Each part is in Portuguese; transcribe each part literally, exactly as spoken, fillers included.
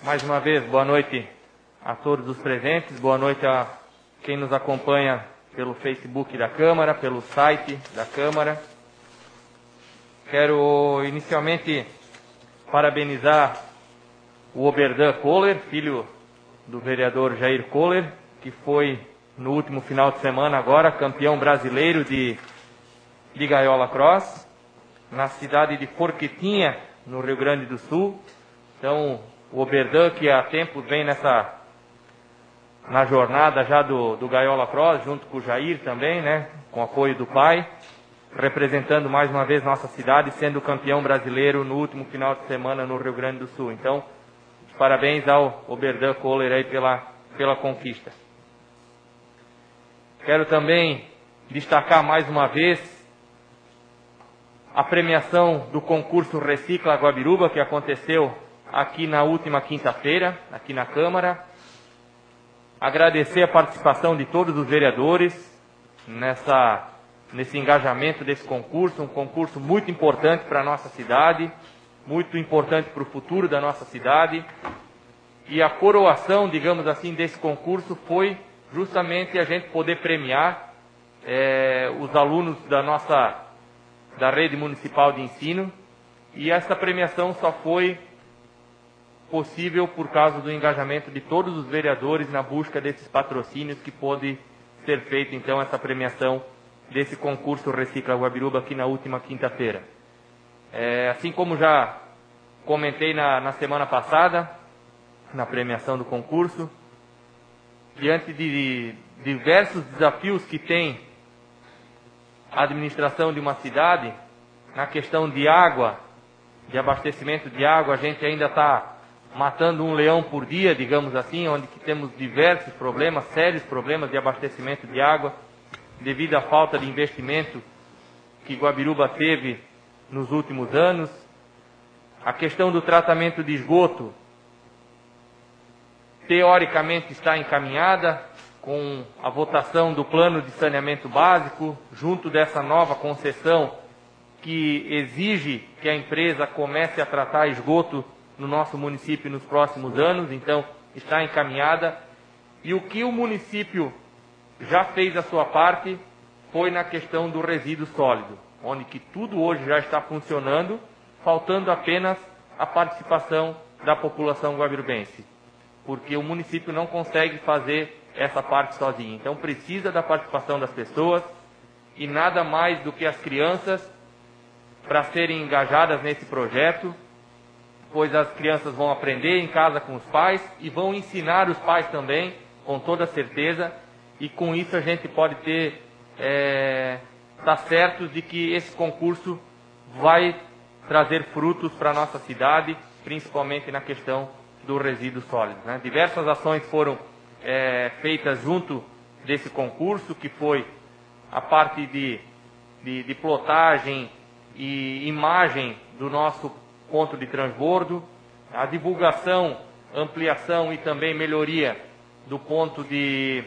Mais uma vez, boa noite a todos os presentes, boa noite a quem nos acompanha pelo Facebook da Câmara, pelo site da Câmara. Quero inicialmente parabenizar o Oberdan Kohler, filho do vereador Jair Kohler, que foi no último final de semana agora campeão brasileiro de, de gaiola cross, na cidade de Forquetinha, no Rio Grande do Sul. Então, o Oberdan, que há tempos vem nessa, na jornada já do, do gaiola cross, junto com o Jair também, né, com apoio do pai, representando mais uma vez nossa cidade, sendo campeão brasileiro no último final de semana no Rio Grande do Sul. Então, parabéns ao Oberdan Kohler aí pela, pela conquista. Quero também destacar mais uma vez a premiação do concurso Recicla Guabiruba, que aconteceu aqui na última quinta-feira, aqui na Câmara. Agradecer a participação de todos os vereadores nessa, nesse engajamento desse concurso, um concurso muito importante para a nossa cidade, muito importante para o futuro da nossa cidade. E a coroação, digamos assim, desse concurso foi justamente a gente poder premiar é, os alunos da nossa da rede municipal de ensino, e essa premiação só foi possível por causa do engajamento de todos os vereadores na busca desses patrocínios, que pôde ser feita então essa premiação desse concurso Recicla Guabiruba aqui na última quinta-feira. É, assim como já comentei na, na semana passada, na premiação do concurso, diante de, de diversos desafios que tem a administração de uma cidade, na questão de água, de abastecimento de água, a gente ainda está matando um leão por dia, digamos assim, onde que temos diversos problemas, sérios problemas de abastecimento de água, devido à falta de investimento que Guabiruba teve nos últimos anos. A questão do tratamento de esgoto, teoricamente está encaminhada, com a votação do plano de saneamento básico, junto dessa nova concessão que exige que a empresa comece a tratar esgoto no nosso município nos próximos anos. Então, está encaminhada. E o que o município já fez a sua parte foi na questão do resíduo sólido, onde que tudo hoje já está funcionando, faltando apenas a participação da população guabirubense, porque o município não consegue fazer essa parte sozinho. Então precisa da participação das pessoas, e nada mais do que as crianças para serem engajadas nesse projeto, pois as crianças vão aprender em casa com os pais e vão ensinar os pais também, com toda certeza, e com isso a gente pode ter, é, tá certo de que esse concurso vai trazer frutos para a nossa cidade, principalmente na questão do resíduo sólido, né? Diversas ações foram é, feitas junto desse concurso, que foi a parte de, de, de plotagem e imagem do nosso ponto de transbordo, a divulgação, ampliação e também melhoria do ponto de,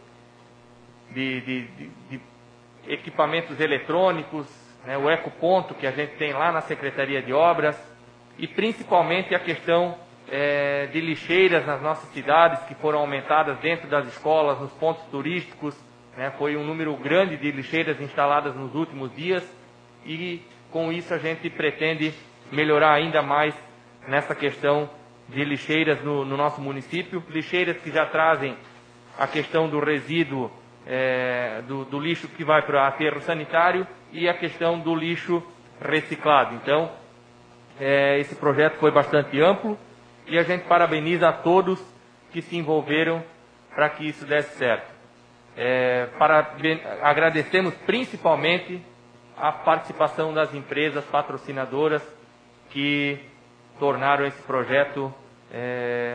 de, de, de, de equipamentos eletrônicos, né? O ecoponto que a gente tem lá na Secretaria de Obras, e principalmente a questão É, de lixeiras nas nossas cidades, que foram aumentadas dentro das escolas, nos pontos turísticos, né? Foi um número grande de lixeiras instaladas nos últimos dias, e com isso a gente pretende melhorar ainda mais nessa questão de lixeiras no, no nosso município. Lixeiras que já trazem a questão do resíduo, é, do, do lixo que vai para o aterro sanitário, e a questão do lixo reciclado. Então, é, esse projeto foi bastante amplo, e a gente parabeniza a todos que se envolveram para que isso desse certo. É, para, agradecemos principalmente a participação das empresas patrocinadoras que tornaram esse projeto é,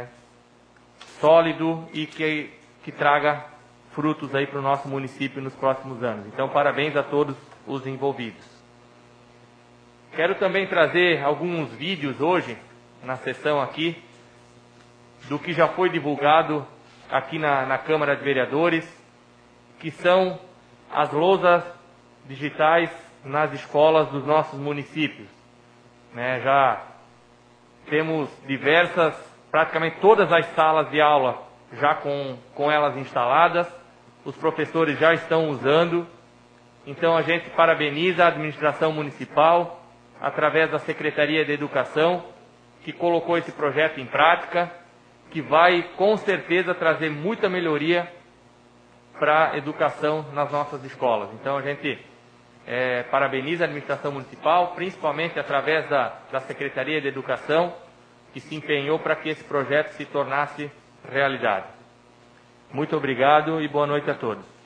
sólido e que, que traga frutos aí para o nosso município nos próximos anos. Então, parabéns a todos os envolvidos. Quero também trazer alguns vídeos hoje, na sessão aqui, do que já foi divulgado aqui na, na Câmara de Vereadores, que são as lousas digitais nas escolas dos nossos municípios. Né, já temos diversas praticamente todas as salas de aula já com, com elas instaladas, os professores já estão usando. Então a gente parabeniza a administração municipal, através da Secretaria de Educação, que colocou esse projeto em prática, que vai com certeza trazer muita melhoria para a educação nas nossas escolas. Então a gente é, parabeniza a administração municipal, principalmente através da, da Secretaria de Educação, que se empenhou para que esse projeto se tornasse realidade. Muito obrigado e boa noite a todos.